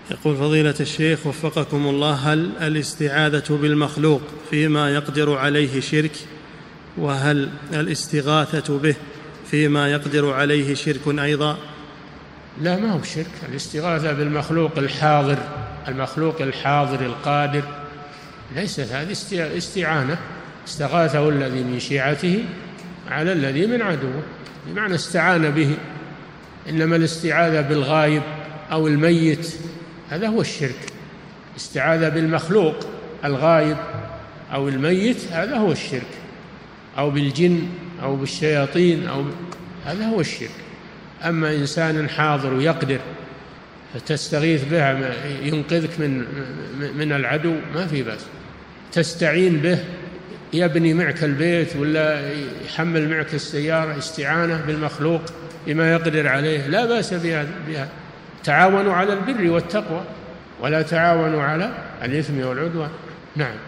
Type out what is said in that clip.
يقول فضيلة الشيخ وفقكم الله: هل الاستعاذة بالمخلوق فيما يقدر عليه شرك؟ وهل الاستغاثة به فيما يقدر عليه شرك أيضا؟ لا، ما هو شرك. الاستغاثة بالمخلوق الحاضر، المخلوق الحاضر القادر، ليست هذه استعانة. استغاثه الذي من شيعته على الذي من عدوه، بمعنى استعان به. إنما الاستعاذة بالغائب أو الميت هذا هو الشرك. استعاذة بالمخلوق الغائب أو الميت هذا هو الشرك، أو بالجن أو بالشياطين هذا هو الشرك. أما إنسان حاضر ويقدر فتستغيث به ينقذك من العدو، ما في بأس. تستعين به يبني معك البيت ولا يحمل معك السيارة، استعانة بالمخلوق بما يقدر عليه لا بأس بها. تعاونوا على البر والتقوى ولا تعاونوا على الإثم والعدوان. نعم.